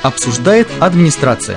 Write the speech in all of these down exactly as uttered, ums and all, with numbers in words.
Обсуждает администрация.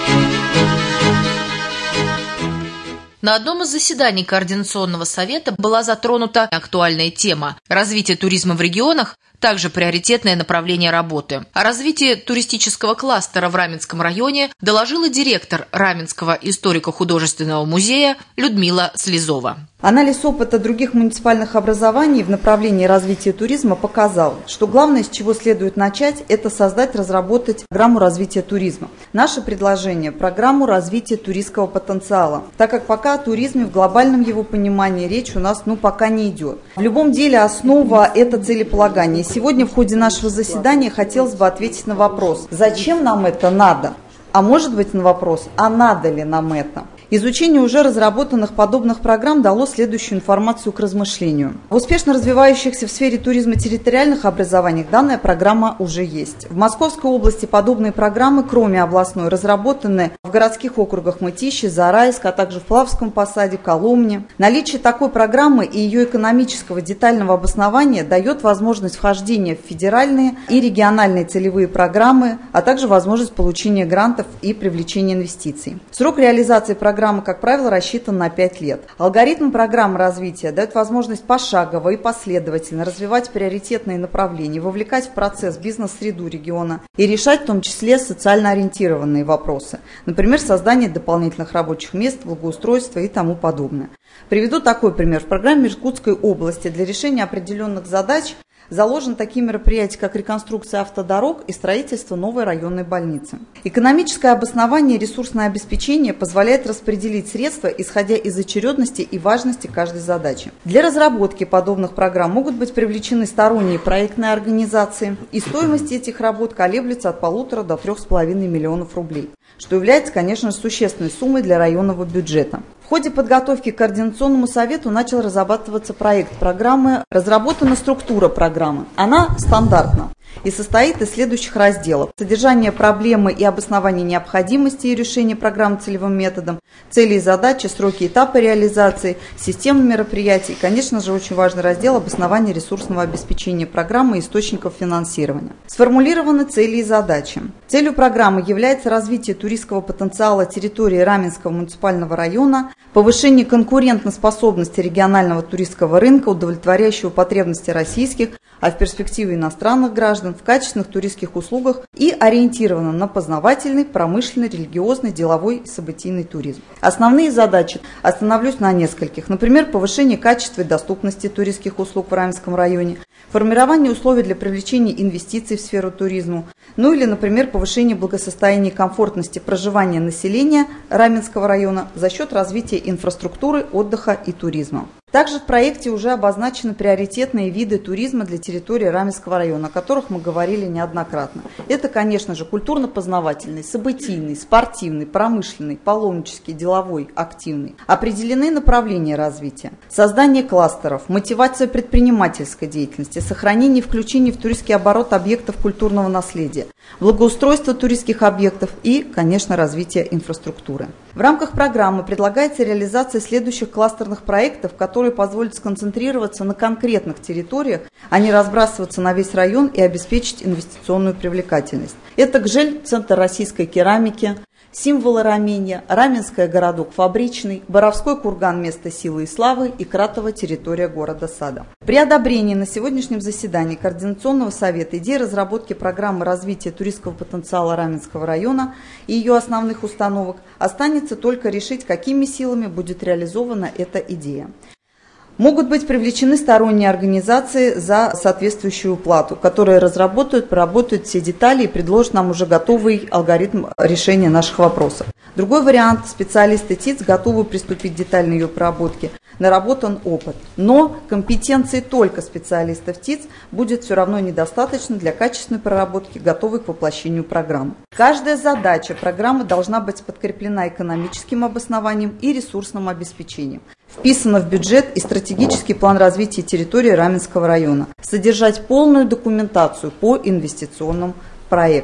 На одном из заседаний Координационного совета была затронута актуальная тема – развитие туризма в регионах, также приоритетное направление работы. О развитии туристического кластера в Раменском районе доложила директор Раменского историко-художественного музея Людмила Слезова. Анализ опыта других муниципальных образований в направлении развития туризма показал, что главное, с чего следует начать, это создать, разработать программу развития туризма. Наше предложение – программу развития туристского потенциала, так как пока о туризме в глобальном его понимании речь у нас ну пока не идет. В любом деле основа – это целеполагание. Сегодня в ходе нашего заседания хотелось бы ответить на вопрос, зачем нам это надо? А может быть на вопрос, а надо ли нам это? Изучение уже разработанных подобных программ дало следующую информацию к размышлению. В успешно развивающихся в сфере туризма территориальных образованиях данная программа уже есть. В Московской области подобные программы, кроме областной, разработаны в городских округах Мытищи, Зарайск, а также в Плавском посаде, Коломне. Наличие такой программы и ее экономического детального обоснования дает возможность вхождения в федеральные и региональные целевые программы, а также возможность получения грантов и привлечения инвестиций. Срок реализации программы Программа, как правило, рассчитана на пять лет. Алгоритм программы развития дает возможность пошагово и последовательно развивать приоритетные направления, вовлекать в процесс бизнес-среду региона и решать в том числе социально ориентированные вопросы, например, создание дополнительных рабочих мест, благоустройства и тому подобное. Приведу такой пример. В программе Иркутской области для решения определенных задач заложены такие мероприятия, как реконструкция автодорог и строительство новой районной больницы. Экономическое обоснование и ресурсное обеспечение позволяет распределить средства, исходя из очередности и важности каждой задачи. Для разработки подобных программ могут быть привлечены сторонние проектные организации, и стоимость этих работ колеблется от полутора до трех с половиной миллионов рублей, что является, конечно же, существенной суммой для районного бюджета. В ходе подготовки к Координационному совету начал разрабатываться проект программы, разработана структура программы. Она стандартна и состоит из следующих разделов: содержание проблемы и обоснование необходимости и решения программы целевым методом, цели и задачи, сроки и этапы реализации, система мероприятий и, конечно же, очень важный раздел обоснования ресурсного обеспечения программы и источников финансирования. Сформулированы цели и задачи. Целью программы является развитие туристского потенциала территории Раменского муниципального района, повышение конкурентоспособности регионального туристского рынка, удовлетворяющего потребности российских, а в перспективе иностранных граждан в качественных туристских услугах и ориентирована на познавательный, промышленный, религиозный, деловой и событийный туризм. Основные задачи остановлюсь на нескольких. Например, повышение качества и доступности туристских услуг в Раменском районе, формирование условий для привлечения инвестиций в сферу туризма, ну или, например, повышение благосостояния и комфортности проживания населения Раменского района за счет развития инфраструктуры, отдыха и туризма. Также в проекте уже обозначены приоритетные виды туризма для территории Раменского района, о которых мы говорили неоднократно. Это, конечно же, культурно-познавательный, событийный, спортивный, промышленный, паломнический, деловой, активный. Определены направления развития: создание кластеров, мотивация предпринимательской деятельности, сохранение и включение в туристский оборот объектов культурного наследия, благоустройство туристских объектов и, конечно, развитие инфраструктуры. В рамках программы предлагается реализация следующих кластерных проектов, которые позволят сконцентрироваться на конкретных территориях, а не разбрасываться на весь район и обеспечить инвестиционную привлекательность. Это Гжель, центр российской керамики, символы Раменья, Раменское городок фабричный, Боровской курган место силы и славы и Кратово территория города Сада. При одобрении на сегодняшнем заседании Координационного совета идеи разработки программы развития туристского потенциала Раменского района и ее основных установок останется только решить, какими силами будет реализована эта идея. Могут быть привлечены сторонние организации за соответствующую плату, которые разработают, проработают все детали и предложат нам уже готовый алгоритм решения наших вопросов. Другой вариант – специалисты ТИЦ готовы приступить к детальной ее проработке, наработан опыт. Но компетенции только специалистов ТИЦ будет все равно недостаточно для качественной проработки, готовой к воплощению программы. Каждая задача программы должна быть подкреплена экономическим обоснованием и ресурсным обеспечением. Вписано в бюджет и стратегический план развития территории Раменского района. Содержать полную документацию по инвестиционным проектам.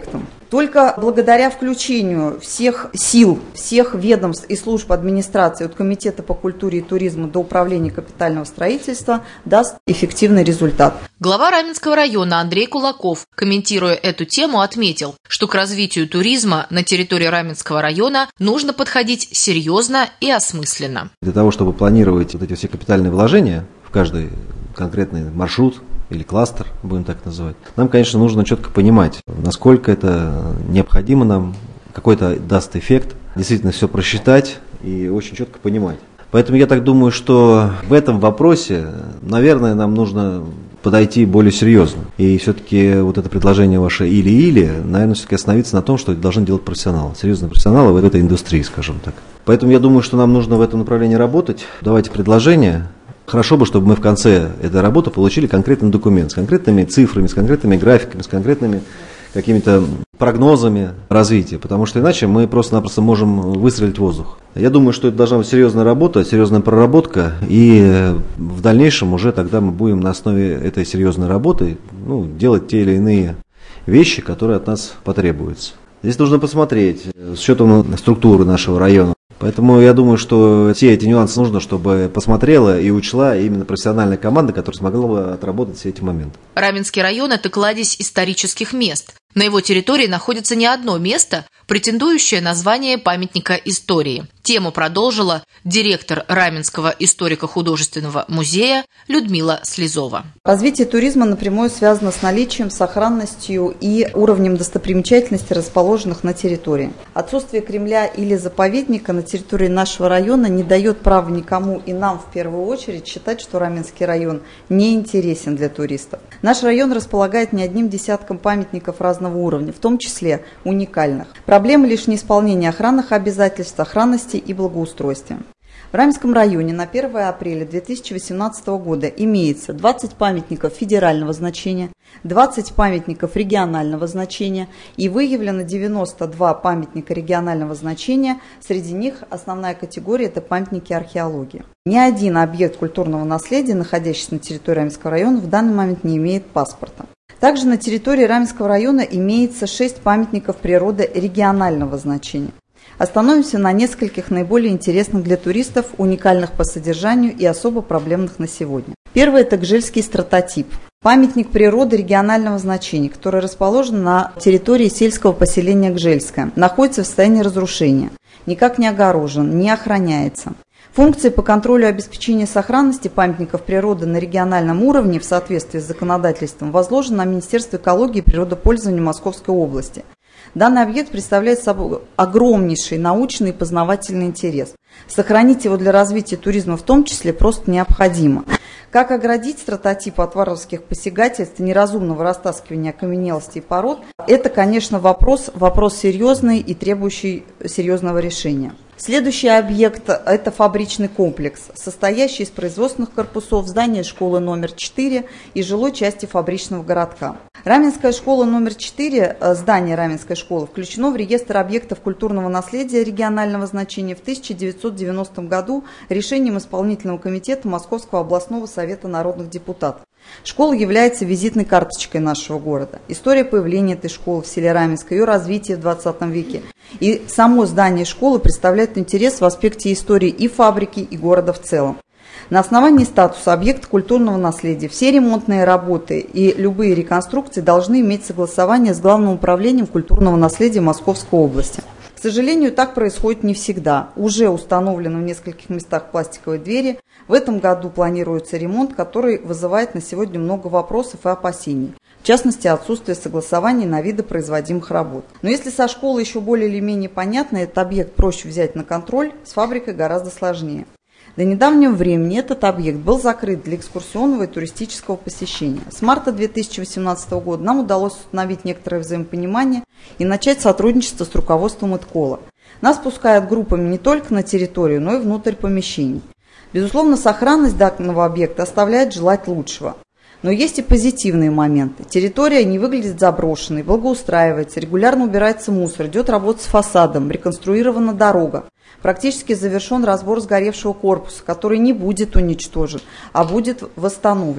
Только благодаря включению всех сил, всех ведомств и служб администрации от Комитета по культуре и туризму до Управления капитального строительства даст эффективный результат. Глава Раменского района Андрей Кулаков, комментируя эту тему, отметил, что к развитию туризма на территории Раменского района нужно подходить серьезно и осмысленно. Для того, чтобы планировать вот эти все капитальные вложения в каждый конкретный маршрут или кластер, будем так называть, нам, конечно, нужно четко понимать, насколько это необходимо нам, какой это даст эффект, действительно все просчитать и очень четко понимать. Поэтому я так думаю, что в этом вопросе, наверное, нам нужно подойти более серьезно. И все-таки вот это предложение ваше или-или, наверное, все-таки остановиться на том, что это должны делать профессионалы, серьезные профессионалы в этой индустрии, скажем так. Поэтому я думаю, что нам нужно в этом направлении работать, давайте предложения. Хорошо бы, чтобы мы в конце этой работы получили конкретный документ с конкретными цифрами, с конкретными графиками, с конкретными какими-то прогнозами развития, потому что иначе мы просто-напросто можем выстрелить в воздух. Я думаю, что это должна быть серьезная работа, серьезная проработка, и в дальнейшем уже тогда мы будем на основе этой серьезной работы ну, делать те или иные вещи, которые от нас потребуются. Здесь нужно посмотреть с учетом структуры нашего района. Поэтому я думаю, что все эти нюансы нужно, чтобы посмотрела и учла именно профессиональная команда, которая смогла бы отработать все эти моменты. Раменский район – это кладезь исторических мест. На его территории находится не одно место, претендующее на звание памятника истории. Тему продолжила директор Раменского историко-художественного музея Людмила Слезова. Развитие туризма напрямую связано с наличием, сохранностью и уровнем достопримечательностей, расположенных на территории. Отсутствие Кремля или заповедника на территории нашего района не дает права никому и нам в первую очередь считать, что Раменский район не интересен для туристов. Наш район располагает не одним десятком памятников разного уровня, в том числе уникальных. Проблема лишь неисполнения охранных обязательств, сохранности и благоустройстве. В Раменском районе на первое апреля две тысячи восемнадцатого года имеется двадцать памятников федерального значения, двадцать памятников регионального значения и выявлено девяносто два памятника регионального значения. Среди них основная категория – это памятники археологии. Ни один объект культурного наследия, находящийся на территории Раменского района, в данный момент не имеет паспорта. Также на территории Раменского района имеется шесть памятников природы регионального значения. Остановимся на нескольких наиболее интересных для туристов, уникальных по содержанию и особо проблемных на сегодня. Первый – это Гжельский стратотип. Памятник природы регионального значения, который расположен на территории сельского поселения Гжельское, находится в состоянии разрушения, никак не огорожен, не охраняется. Функции по контролю и обеспечению сохранности памятников природы на региональном уровне в соответствии с законодательством возложены на Министерство экологии и природопользования Московской области. Данный объект представляет собой огромнейший научный и познавательный интерес. Сохранить его для развития туризма в том числе просто необходимо. Как оградить стратотип от варварских посягательств и неразумного растаскивания окаменелостей и пород – это, конечно, вопрос, вопрос серьезный и требующий серьезного решения. Следующий объект – это фабричный комплекс, состоящий из производственных корпусов, здания школы номер четыре и жилой части фабричного городка. Раменская школа номер четыре, здание Раменской школы, включено в реестр объектов культурного наследия регионального значения в тысяча девятьсот девяностом году решением исполнительного комитета Московского областного совета народных депутатов. Школа является визитной карточкой нашего города. История появления этой школы в селе Раменское, ее развитие в двадцатом веке. И само здание школы представляет интерес в аспекте истории и фабрики, и города в целом. На основании статуса объекта культурного наследия все ремонтные работы и любые реконструкции должны иметь согласование с Главным управлением культурного наследия Московской области. К сожалению, так происходит не всегда. Уже установлены в нескольких местах пластиковые двери. В этом году планируется ремонт, который вызывает на сегодня много вопросов и опасений. В частности, отсутствие согласования на виды производимых работ. Но если со школы еще более или менее понятно, этот объект проще взять на контроль, с фабрикой гораздо сложнее. До недавнего времени этот объект был закрыт для экскурсионного и туристического посещения. С марта две тысячи восемнадцатого года нам удалось установить некоторое взаимопонимание и начать сотрудничество с руководством ИТКОЛа. Нас пускают группами не только на территорию, но и внутрь помещений. Безусловно, сохранность данного объекта оставляет желать лучшего. Но есть и позитивные моменты. Территория не выглядит заброшенной, благоустраивается, регулярно убирается мусор, идет работа с фасадом, реконструирована дорога. Практически завершен разбор сгоревшего корпуса, который не будет уничтожен, а будет восстановлен.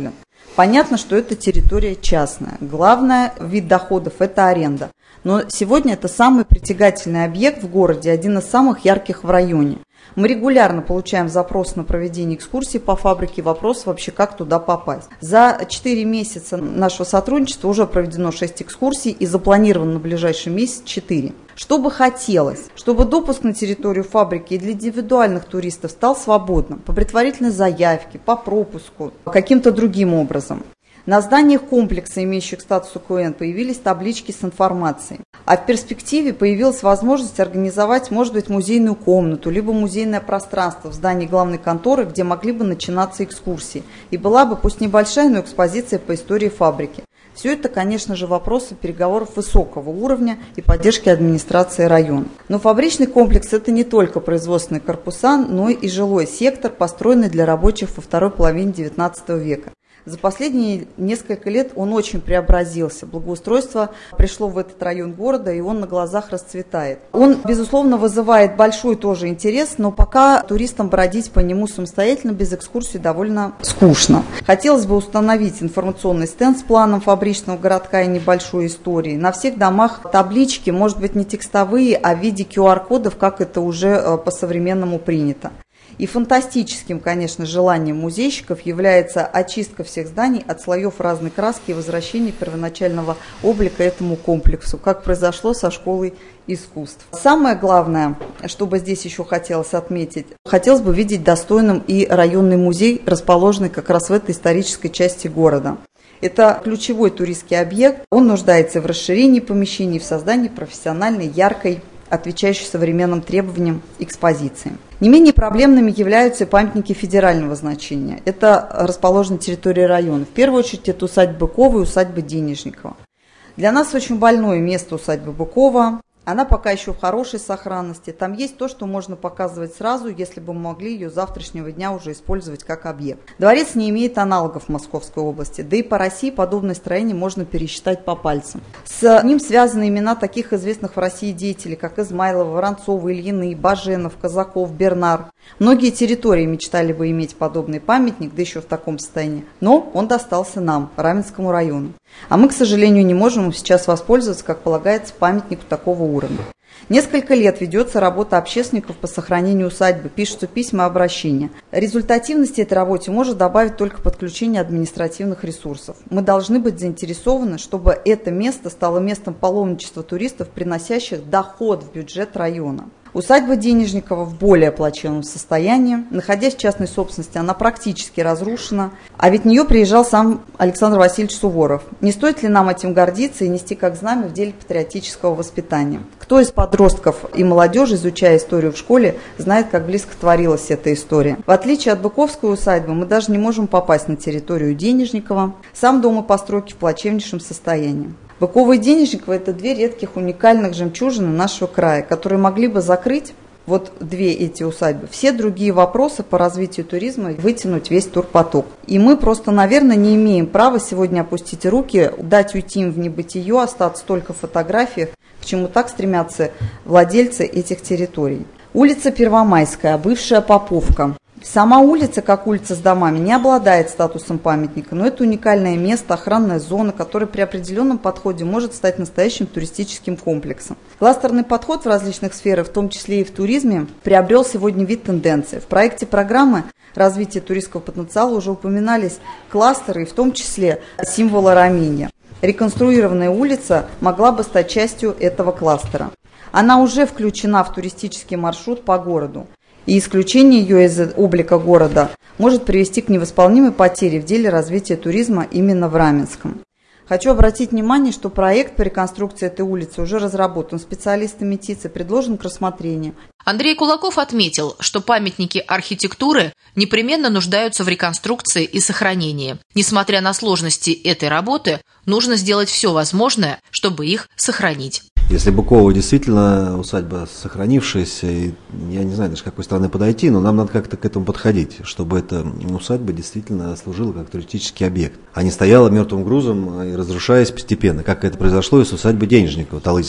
Понятно, что это территория частная. Главный вид доходов – это аренда. Но сегодня это самый притягательный объект в городе, один из самых ярких в районе. Мы регулярно получаем запрос на проведение экскурсий по фабрике, вопрос вообще, как туда попасть. За четыре месяца нашего сотрудничества уже проведено шесть экскурсий и запланировано на ближайший месяц четыре. Что бы хотелось, чтобы допуск на территорию фабрики и для индивидуальных туристов стал свободным, по предварительной заявке, по пропуску, каким-то другим образом. На зданиях комплекса, имеющих статус ОКУН, появились таблички с информацией. А в перспективе появилась возможность организовать, может быть, музейную комнату, либо музейное пространство в здании главной конторы, где могли бы начинаться экскурсии. И была бы, пусть небольшая, но экспозиция по истории фабрики. Все это, конечно же, вопросы переговоров высокого уровня и поддержки администрации района. Но фабричный комплекс – это не только производственные корпуса, но и жилой сектор, построенный для рабочих во второй половине девятнадцатого века. За последние несколько лет он очень преобразился. Благоустройство пришло в этот район города, и он на глазах расцветает. Он, безусловно, вызывает большой тоже интерес, но пока туристам бродить по нему самостоятельно, без экскурсии, довольно скучно. Хотелось бы установить информационный стенд с планом фабричного городка и небольшой истории. На всех домах таблички, может быть, не текстовые, а в виде ку ар кодов, как это уже по-современному принято. И фантастическим, конечно, желанием музейщиков является очистка всех зданий от слоев разной краски и возвращение первоначального облика этому комплексу, как произошло со школой искусств. Самое главное, что бы здесь еще хотелось отметить, хотелось бы видеть достойным и районный музей, расположенный как раз в этой исторической части города. Это ключевой туристский объект, он нуждается в расширении помещений, в создании профессиональной, яркой, отвечающей современным требованиям экспозиции. Не менее проблемными являются памятники федерального значения. Это расположена территория района. В первую очередь это усадьба Быкова и усадьба Денежникова. Для нас очень больное место усадьбы Быкова. Она пока еще в хорошей сохранности. Там есть то, что можно показывать сразу, если бы мы могли ее с завтрашнего дня уже использовать как объект. Дворец не имеет аналогов в Московской области, да и по России подобное строение можно пересчитать по пальцам. С ним связаны имена таких известных в России деятелей, как Измайлова, Воронцова, Ильины, Баженов, Казаков, Бернар. Многие территории мечтали бы иметь подобный памятник, да еще в таком состоянии, но он достался нам, Раменскому району. А мы, к сожалению, не можем сейчас воспользоваться, как полагается, памятнику такого уровня. Несколько лет ведется работа общественников по сохранению усадьбы, пишутся письма и обращения. Результативности этой работе может добавить только подключение административных ресурсов. Мы должны быть заинтересованы, чтобы это место стало местом паломничества туристов, приносящих доход в бюджет района. Усадьба Денежникова в более плачевном состоянии. Находясь в частной собственности, она практически разрушена. А ведь в нее приезжал сам Александр Васильевич Суворов. Не стоит ли нам этим гордиться и нести как знамя в деле патриотического воспитания? Кто из подростков и молодежи, изучая историю в школе, знает, как близко творилась эта история? В отличие от Быковской усадьбы, мы даже не можем попасть на территорию Денежникова. Сам дом и постройки в плачевнейшем состоянии. Быкова и Денежникова – это две редких уникальных жемчужины нашего края, которые могли бы закрыть, вот две эти усадьбы, все другие вопросы по развитию туризма и вытянуть весь турпоток. И мы просто, наверное, не имеем права сегодня опустить руки, дать уйти им в небытие, остаться только в фотографиях, к чему так стремятся владельцы этих территорий. Улица Первомайская, бывшая Поповка. Сама улица, как улица с домами, не обладает статусом памятника, но это уникальное место, охранная зона, которая при определенном подходе может стать настоящим туристическим комплексом. Кластерный подход в различных сферах, в том числе и в туризме, приобрел сегодня вид тенденции. В проекте программы развития туристского потенциала уже упоминались кластеры, и в том числе символ Араминья. Реконструированная улица могла бы стать частью этого кластера. Она уже включена в туристический маршрут по городу. И исключение ее из облика города может привести к невосполнимой потере в деле развития туризма именно в Раменском. Хочу обратить внимание, что проект по реконструкции этой улицы уже разработан специалистами ТИЦ и предложен к рассмотрению. Андрей Кулаков отметил, что памятники архитектуры непременно нуждаются в реконструкции и сохранении. Несмотря на сложности этой работы, нужно сделать все возможное, чтобы их сохранить. Если Быкова действительно усадьба сохранившаяся, и я не знаю даже, с какой стороны подойти, но нам надо как-то к этому подходить, чтобы эта усадьба действительно служила как туристический объект, а не стояла мертвым грузом и разрушаясь постепенно, как это произошло и с усадьбой Денежникова, Талызиных.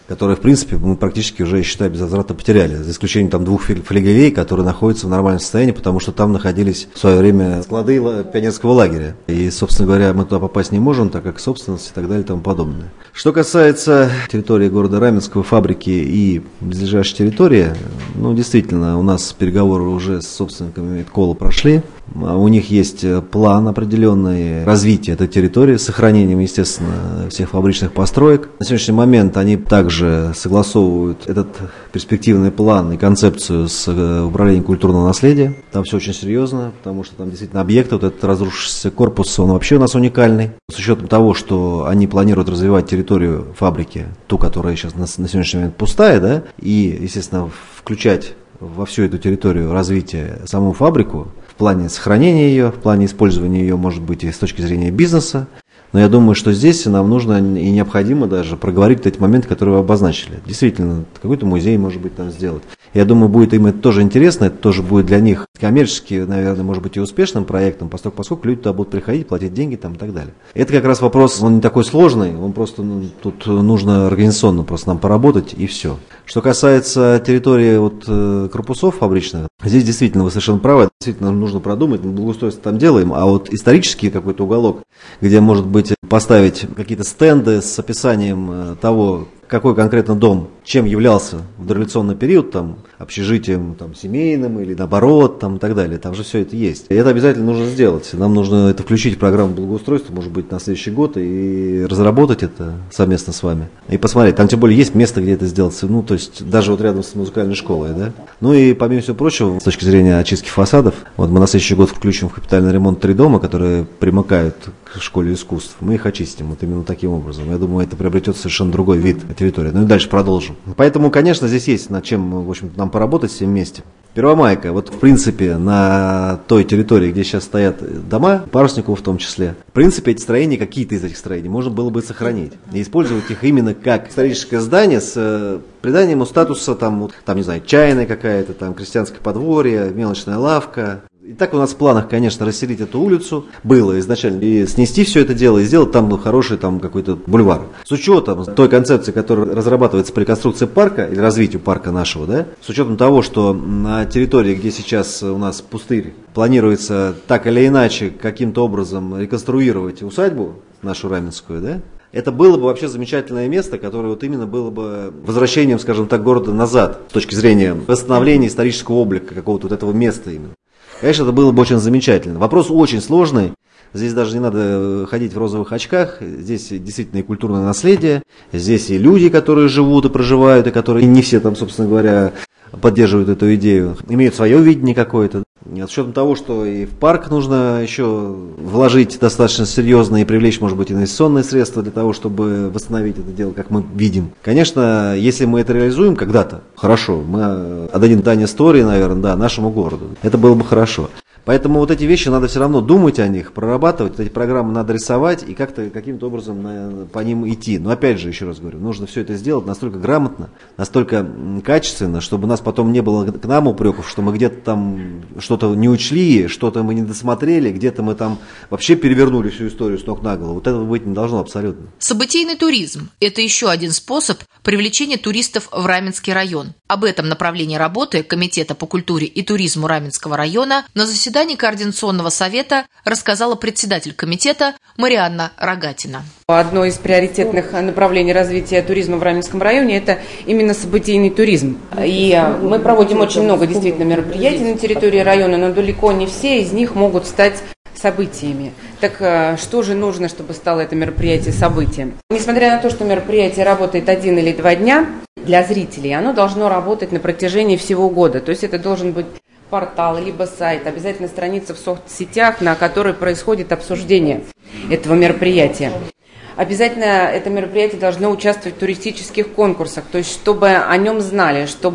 которые, в принципе, мы практически уже, считай, без возврата потеряли, за исключением там двух флигелей, которые находятся в нормальном состоянии, потому что там находились в свое время склады пионерского лагеря. И, собственно говоря, мы туда попасть не можем, так как собственность и так далее и тому подобное. Что касается территории города Раменского, фабрики и близлежащей территории, ну, действительно, у нас переговоры уже с собственниками Медкола прошли. У них есть план определенный развития этой территории с сохранением, естественно, всех фабричных построек. На сегодняшний момент они также согласовывают этот перспективный план и концепцию с управлением культурного наследия. Там все очень серьезно, потому что там действительно объект, вот этот разрушившийся корпус, он вообще у нас уникальный. С учетом того, что они планируют развивать территорию фабрики, ту, которая сейчас на, на сегодняшний момент пустая, да, и, естественно, включать во всю эту территорию развития саму фабрику, в плане сохранения ее, в плане использования ее, может быть, и с точки зрения бизнеса. Но я думаю, что здесь нам нужно и необходимо даже проговорить эти моменты, которые вы обозначили. Действительно, какой-то музей, может быть, там сделать. Я думаю, будет им это тоже интересно, это тоже будет для них коммерчески, наверное, может быть, и успешным проектом, поскольку, поскольку люди туда будут приходить, платить деньги там и так далее. Это как раз вопрос, он не такой сложный, он просто, ну, тут нужно организационно просто нам поработать и все. Что касается территории вот, корпусов фабричных, здесь действительно вы совершенно правы, действительно нужно продумать, мы благоустройство там делаем, а вот исторический какой-то уголок, где, может быть, поставить какие-то стенды с описанием того, какой конкретно дом, чем являлся в дореволюционный период, там, общежитием там, семейным или наоборот, там, и так далее. Там же все это есть. И это обязательно нужно сделать. Нам нужно это включить в программу благоустройства, может быть, на следующий год, и разработать это совместно с вами. И посмотреть. Там, тем более, есть место, где это сделать. Ну, то есть, даже вот рядом с музыкальной школой, да. Ну, и, помимо всего прочего, с точки зрения очистки фасадов, вот мы на следующий год включим в капитальный ремонт три дома, которые примыкают к школе искусств. Мы их очистим вот именно таким образом. Я думаю, это приобретет совершенно другой вид территории. Ну и дальше продолжим. Поэтому, конечно, здесь есть над чем, в общем-то, нам поработать всем вместе. Первомайка, вот в принципе на той территории, где сейчас стоят дома, Парусникову в том числе, в принципе эти строения, какие-то из этих строений можно было бы сохранить и использовать их именно как историческое здание с приданием ему статуса, там, там не знаю, чайная какая-то, там крестьянское подворье, мелочная лавка. И так у нас в планах, конечно, расселить эту улицу было изначально, и снести все это дело, и сделать там ну, хороший там какой-то бульвар. С учетом той концепции, которая разрабатывается при конструкции парка, или развитию парка нашего, да, с учетом того, что на территории, где сейчас у нас пустырь, планируется так или иначе каким-то образом реконструировать усадьбу нашу раменскую, да, это было бы вообще замечательное место, которое вот именно было бы возвращением, скажем так, города назад, с точки зрения восстановления исторического облика какого-то вот этого места именно. Конечно, это было бы очень замечательно. Вопрос очень сложный. Здесь даже не надо ходить в розовых очках. Здесь действительно и культурное наследие. Здесь и люди, которые живут и проживают, и которые не все там, собственно говоря, поддерживают эту идею. Имеют свое видение какое-то. С учетом того, что и в парк нужно еще вложить достаточно серьезно и привлечь, может быть, инвестиционные средства для того, чтобы восстановить это дело, как мы видим. Конечно, если мы это реализуем когда-то, хорошо, мы отдадим дань истории, наверное, да, нашему городу. Это было бы хорошо. Поэтому вот эти вещи надо все равно думать о них, прорабатывать, эти программы надо рисовать и как-то каким-то образом на, по ним идти. Но опять же, еще раз говорю, нужно все это сделать настолько грамотно, настолько качественно, чтобы у нас потом не было к нам упреков, что мы где-то там что-то не учли, что-то мы не досмотрели, где-то мы там вообще перевернули всю историю с ног на голову. Вот этого быть не должно абсолютно. Событийный туризм – это еще один способ привлечения туристов в Раменский район. Об этом направлении работы Комитета по культуре и туризму Раменского района на заседании Координационного совета рассказала председатель комитета Марианна Рогатина. Одно из приоритетных направлений развития туризма в Раменском районе – это именно событийный туризм. И мы проводим очень много действительно мероприятий на территории района, но далеко не все из них могут стать событиями. Так что же нужно, чтобы стало это мероприятие событием? Несмотря на то, что мероприятие работает один или два дня, для зрителей оно должно работать на протяжении всего года. То есть это должен быть портал, либо сайт, обязательно страница в соцсетях, на которой происходит обсуждение этого мероприятия. Обязательно это мероприятие должно участвовать в туристических конкурсах, то есть чтобы о нем знали, чтобы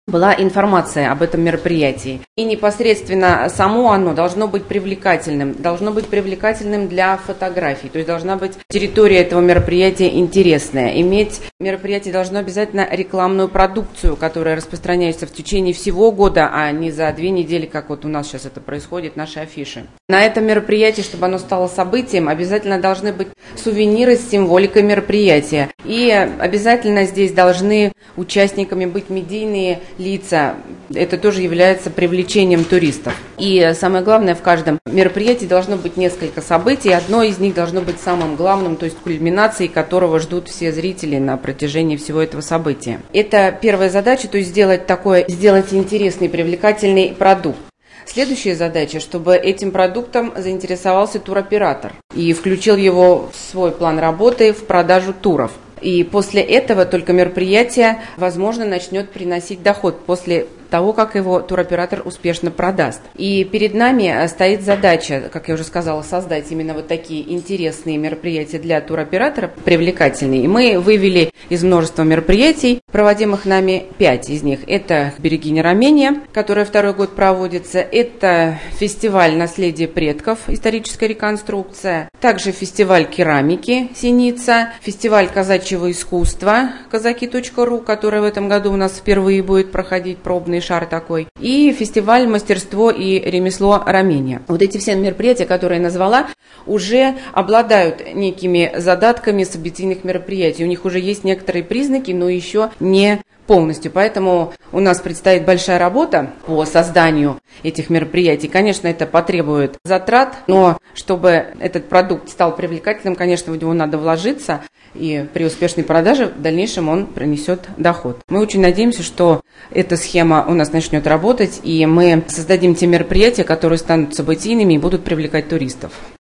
была информация об этом мероприятии. И непосредственно само оно должно быть привлекательным, должно быть привлекательным для фотографий, то есть должна быть территория этого мероприятия интересная, иметь мероприятие должно обязательно рекламную продукцию, которая распространяется в течение всего года, а не за две недели, как вот у нас сейчас это происходит, наши афиши. На этом мероприятии, чтобы оно стало событием, обязательно должны быть сувениры с символикой мероприятия. И обязательно здесь должны участниками быть медийные лица. Это тоже является привлечением туристов. И самое главное, в каждом мероприятии должно быть несколько событий. Одно из них должно быть самым главным, то есть кульминацией которого ждут все зрители на протяжении всего этого события. Это первая задача, то есть сделать такое, сделать интересный, привлекательный продукт. Следующая задача, чтобы этим продуктом заинтересовался туроператор и включил его в свой план работы в продажу туров. И после этого только мероприятие, возможно, начнет приносить доход после того, как его туроператор успешно продаст. И перед нами стоит задача, как я уже сказала, создать именно вот такие интересные мероприятия для туроператора, привлекательные. И мы вывели из множества мероприятий, проводимых нами, пять из них. Это «Берегиня Ромения», которая второй год проводится. Это фестиваль «Наследие предков», историческая реконструкция. Также фестиваль керамики «Синица», фестиваль казачьего искусства казаки точка ру, который в этом году у нас впервые будет проходить, пробный шар такой, и фестиваль «Мастерство и ремесло Ромения». Вот эти все мероприятия, которые я назвала, уже обладают некими задатками событийных мероприятий. У них уже есть некоторые признаки, но еще не полностью. Поэтому у нас предстоит большая работа по созданию этих мероприятий. Конечно, это потребует затрат, но чтобы этот продукт стал привлекательным, конечно, в него надо вложиться, и при успешной продаже в дальнейшем он принесет доход. Мы очень надеемся, что эта схема у нас начнет работать, и мы создадим те мероприятия, которые станут событийными и будут привлекать туристов.